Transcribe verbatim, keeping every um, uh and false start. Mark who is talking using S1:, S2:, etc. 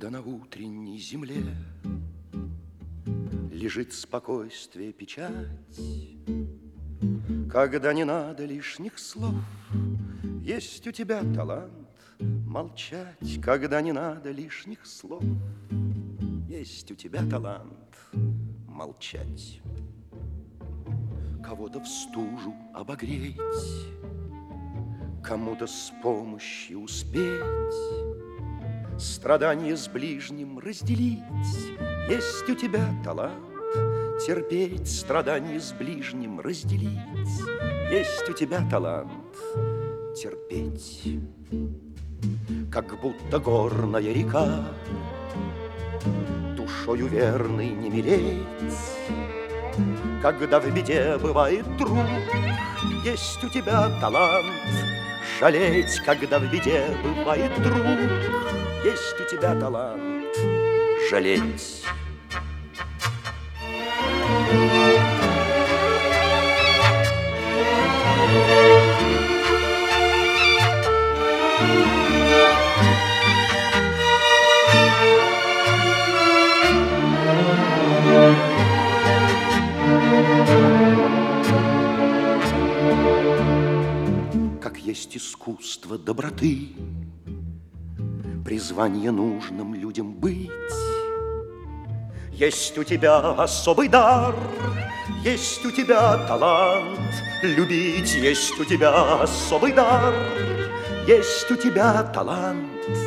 S1: Когда на утренней земле лежит спокойствие, печать, когда не надо лишних слов, есть у тебя талант молчать. Когда не надо лишних слов, есть у тебя талант молчать. Кого-то в стужу обогреть, кому-то с помощью успеть, страдания с ближним разделить. Есть у тебя талант терпеть, страдания с ближним разделить. Есть у тебя талант терпеть. Как будто горная река, душою верной не мелеть. Когда в беде бывает друг, есть у тебя талант жалеть. Когда в беде бывает друг, есть у тебя талант жалеть. Как есть искусство доброты, призвание нужным людям быть. Есть у тебя особый дар, есть у тебя талант любить. Есть у тебя особый дар, есть у тебя талант